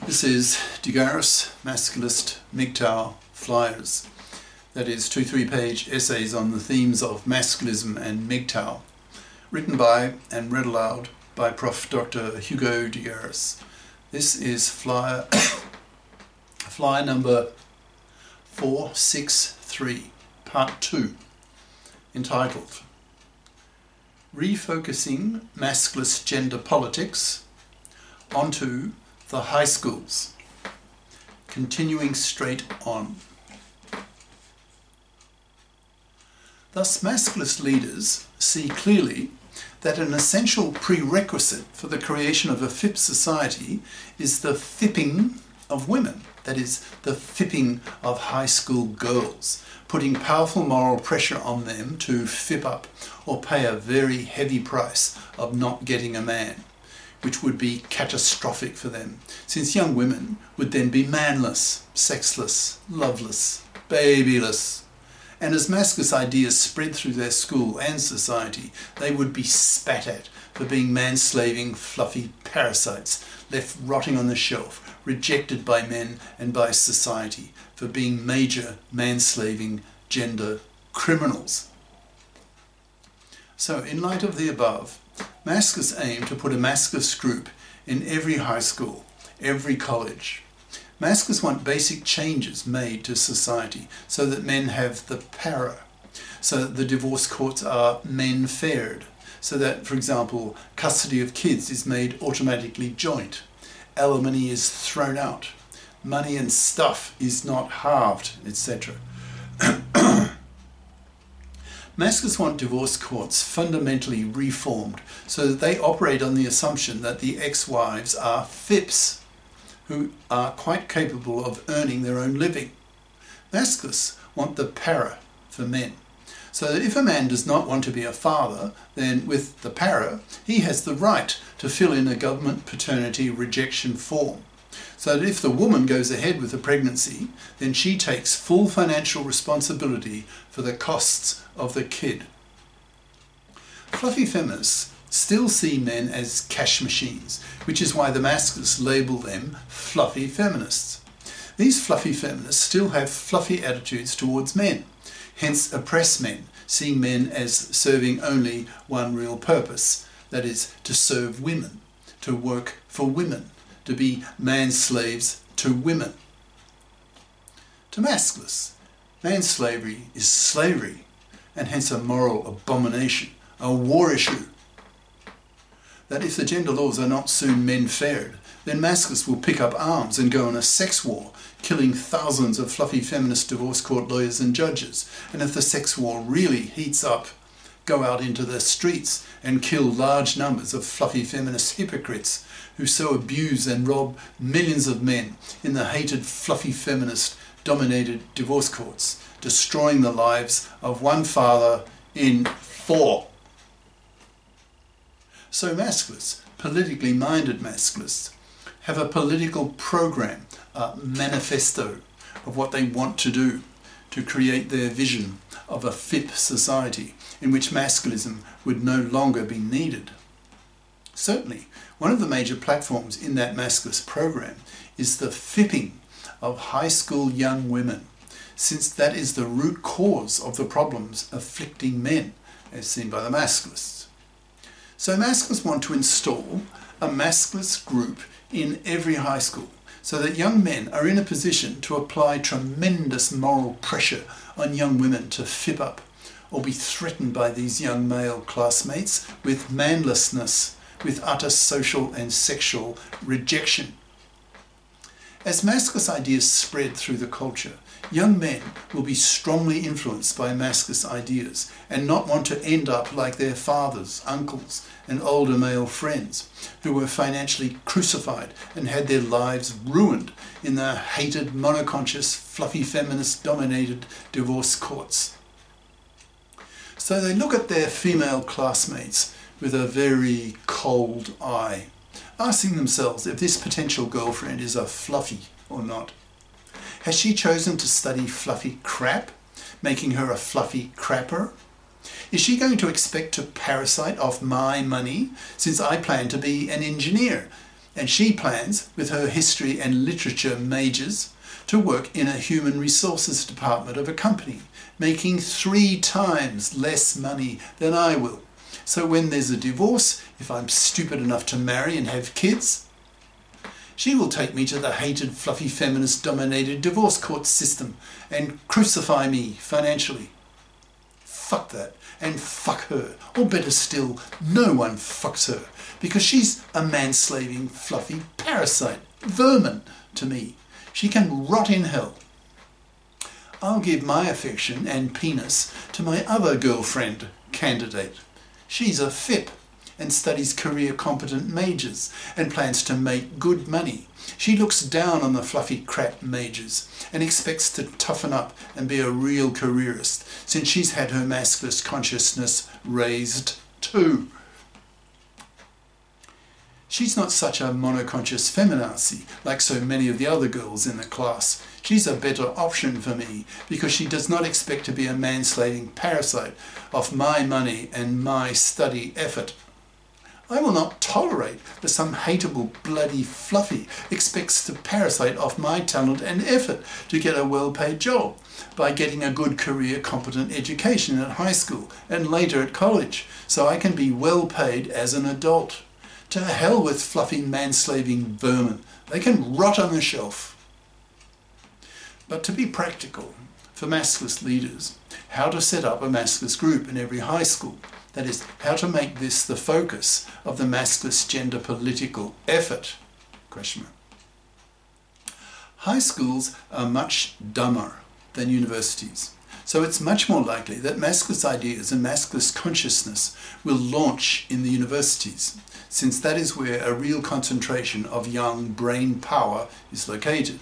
This is Degaris, Masculist, MGTOW, Flyers. That is 2 3-page essays on the themes of masculism and MGTOW, written by and read aloud by Prof. Dr. Hugo Degaris. This is flyer number 463, part 2, entitled Refocusing Masculist Gender Politics onto the High Schools, continuing straight on. Thus, masculist leaders see clearly that an essential prerequisite for the creation of a FIP society is the fipping of women, that is, the fipping of high school girls, putting powerful moral pressure on them to FIP up or pay a very heavy price of not getting a man, which would be catastrophic for them, since young women would then be manless, sexless, loveless, babyless. And as masculinist ideas spread through their school and society, they would be spat at for being man-slaving, fluffy parasites left rotting on the shelf, rejected by men and by society for being major man-slaving gender criminals. So, in light of the above, masculists aim to put a masculist group in every high school, every college. Masculists want basic changes made to society so that men have the power, so that the divorce courts are men-fared, so that, for example, custody of kids is made automatically joint, alimony is thrown out, money and stuff is not halved, etc. Masculists want divorce courts fundamentally reformed so that they operate on the assumption that the ex-wives are FIPs, who are quite capable of earning their own living. Masculists want the para for men, so that if a man does not want to be a father, then with the para, he has the right to fill in a government paternity rejection form, so that if the woman goes ahead with the pregnancy, then she takes full financial responsibility for the costs of the kid. Fluffy feminists still see men as cash machines, which is why the masculists label them fluffy feminists. These fluffy feminists still have fluffy attitudes towards men, hence oppress men, seeing men as serving only one real purpose, that is, to serve women, to work for women, to be man-slaves to women. To masculists, man-slavery is slavery, and hence a moral abomination, a war issue. That if the gender laws are not soon men-fared, then masculists will pick up arms and go on a sex war, killing thousands of fluffy feminist divorce court lawyers and judges. And if the sex war really heats up, go out into the streets and kill large numbers of fluffy feminist hypocrites who so abuse and rob millions of men in the hated fluffy feminist dominated divorce courts, destroying the lives of one father in 4. So masculists, politically minded masculists, have a political program, a manifesto of what they want to do to create their vision of a FIP society in which masculism would no longer be needed. Certainly, one of the major platforms in that masculist program is the fipping of high school young women, since that is the root cause of the problems afflicting men, as seen by the masculists. So masculists want to install a masculist group in every high school so that young men are in a position to apply tremendous moral pressure on young women to FIP up or be threatened by these young male classmates with manlessness, with utter social and sexual rejection. As masculinist ideas spread through the culture, young men will be strongly influenced by masculinist ideas and not want to end up like their fathers, uncles, and older male friends who were financially crucified and had their lives ruined in the hated, monoconscious, fluffy feminist-dominated divorce courts. So they look at their female classmates with a very cold eye, asking themselves if this potential girlfriend is a fluffy or not. Has she chosen to study fluffy crap, making her a fluffy crapper? Is she going to expect to parasite off my money, since I plan to be an engineer And she plans, with her history and literature majors, to work in a human resources department of a company, making 3 times less money than I will. So when there's a divorce, if I'm stupid enough to marry and have kids, she will take me to the hated, fluffy, feminist-dominated divorce court system and crucify me financially. Fuck that, and fuck her. Or better still, no one fucks her, because she's a manslaving, fluffy parasite, vermin to me. She can rot in hell. I'll give my affection and penis to my other girlfriend candidate. She's a FIP and studies career competent majors and plans to make good money. She looks down on the fluffy crap majors and expects to toughen up and be a real careerist, since she's had her masculine consciousness raised too. She's not such a monoconscious feminazi like so many of the other girls in the class. She's a better option for me because she does not expect to be a manslaving parasite off my money and my study effort. I will not tolerate that some hateable bloody fluffy expects to parasite off my talent and effort to get a well-paid job by getting a good career competent education at high school and later at college, so I can be well paid as an adult. To hell with fluffy manslaving vermin. They can rot on the shelf. But to be practical, for masculine leaders, how to set up a masculine group in every high school. That is, how to make this the focus of the masculine gender political effort? Question mark. High schools are much dumber than universities. So it's much more likely that masculine ideas and masculine consciousness will launch in the universities, since that is where a real concentration of young brain power is located.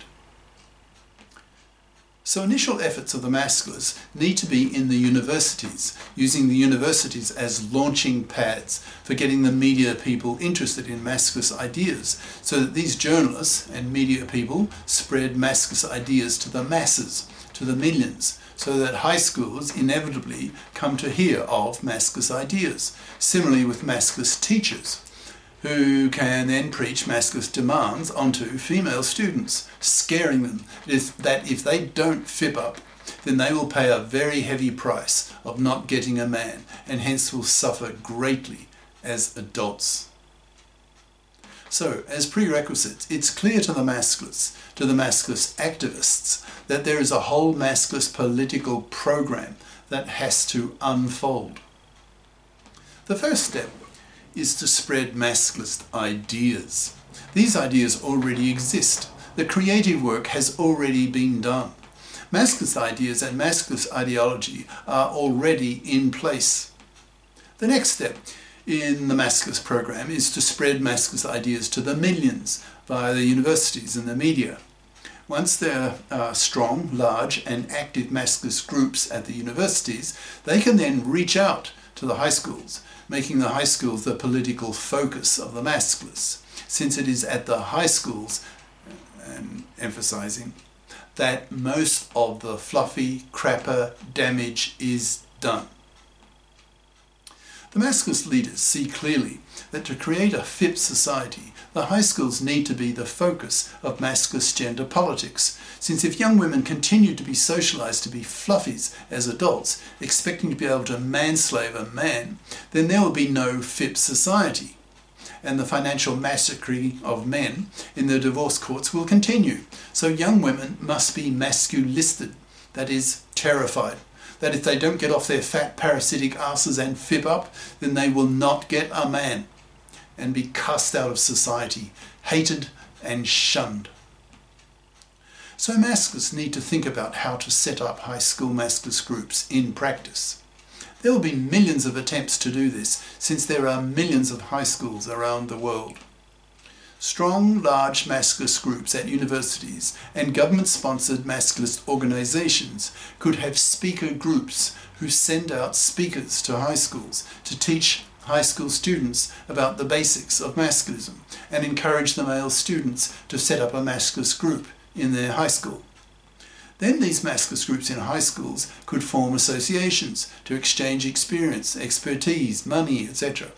So initial efforts of the masculines need to be in the universities, using the universities as launching pads for getting the media people interested in masculine ideas, so that these journalists and media people spread masculine ideas to the masses, to the millions, so that high schools inevitably come to hear of masculine ideas. Similarly with masculine teachers, who can then preach masculine demands onto female students, scaring them that if they don't fip up, then they will pay a very heavy price of not getting a man, and hence will suffer greatly as adults. So, as prerequisites, it's clear to the masculists, activists, that there is a whole masculine political program that has to unfold. The first step is to spread masculinist ideas. These ideas already exist. The creative work has already been done. Masculinist ideas and masculinist ideology are already in place. The next step in the masculinist program is to spread masculinist ideas to the millions via the universities and the media. Once there are strong, large and active masculinist groups at the universities, they can then reach out to the high schools, making the high schools the political focus of the masculists, since it is at the high schools, and emphasizing, that most of the fluffy, crapper damage is done. The masculinist leaders see clearly that to create a FIP society, the high schools need to be the focus of masculine gender politics, since if young women continue to be socialized to be fluffies as adults, expecting to be able to manslave a man, then there will be no FIP society, and the financial massacring of men in the divorce courts will continue. So young women must be masculisted, that is, terrified, that if they don't get off their fat parasitic asses and FIP up, then they will not get a man and be cast out of society, hated and shunned. So masculists need to think about how to set up high school masculinist groups in practice. There will be millions of attempts to do this, since there are millions of high schools around the world. Strong, large masculinist groups at universities and government-sponsored masculinist organizations could have speaker groups who send out speakers to high schools to teach high school students about the basics of masculism and encourage the male students to set up a masculinist group in their high school. Then these masculinist groups in high schools could form associations to exchange experience, expertise, money, etc.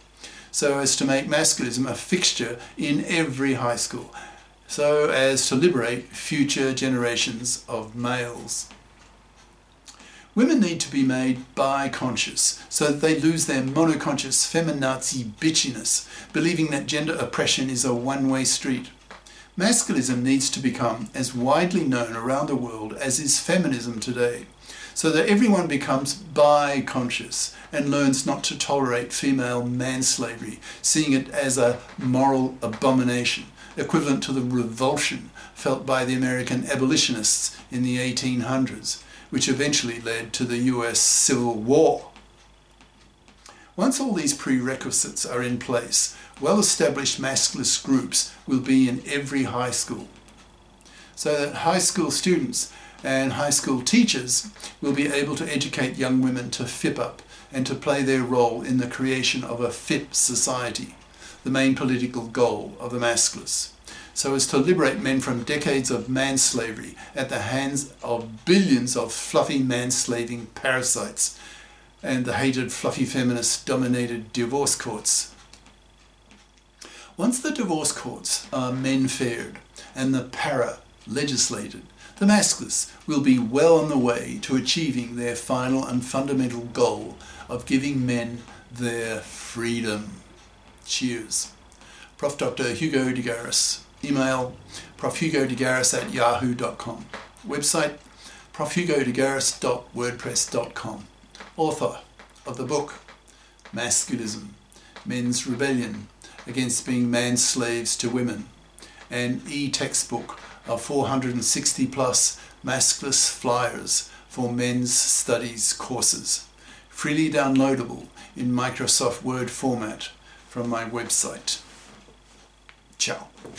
so as to make masculinism a fixture in every high school, so as to liberate future generations of males. Women need to be made bi-conscious so that they lose their monoconscious feminazi bitchiness, believing that gender oppression is a one-way street. Masculinism needs to become as widely known around the world as is feminism today, so that everyone becomes bi-conscious and learns not to tolerate female manslavery, seeing it as a moral abomination, equivalent to the revulsion felt by the American abolitionists in the 1800s, which eventually led to the US Civil War. Once all these prerequisites are in place, well-established masculist groups will be in every high school, so that high school students and high school teachers will be able to educate young women to FIP up and to play their role in the creation of a FIP society, the main political goal of the masculists, so as to liberate men from decades of manslavery at the hands of billions of fluffy manslaving parasites and the hated fluffy feminist-dominated divorce courts. Once the divorce courts are men-fared and the para-legislated, the masculists will be well on the way to achieving their final and fundamental goal of giving men their freedom. Cheers. Prof. Dr. Hugo de Garis. Email profhugodegaris@yahoo.com. Website profhugodegaris.wordpress.com. Author of the book Masculism, Men's Rebellion Against Being Man-Slaves to Women, an e-textbook of 460 plus masculist flyers for men's studies courses, freely downloadable in Microsoft Word format from my website. Ciao.